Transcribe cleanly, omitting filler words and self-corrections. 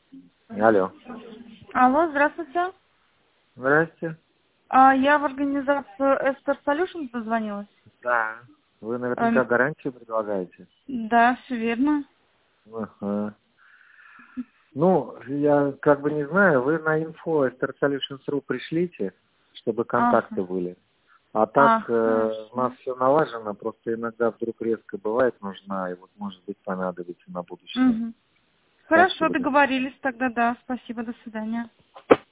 Алло. Алло, здравствуйте. Здрасте. Я в организацию Esther Solutions дозвонилась. Да. Вы наверняка Эм, гарантию предлагаете? Да, все верно. Ага. Ну, я как бы не знаю, вы на info StarSolutions.ru пришлите, чтобы контакты Ага. были. А так у нас Хорошо. все налажено, просто иногда вдруг резко бывает нужна, и вот может быть понадобится на будущее. Мгм. Хорошо, Спасибо, до свидания. договорились тогда, да. Спасибо, до свидания.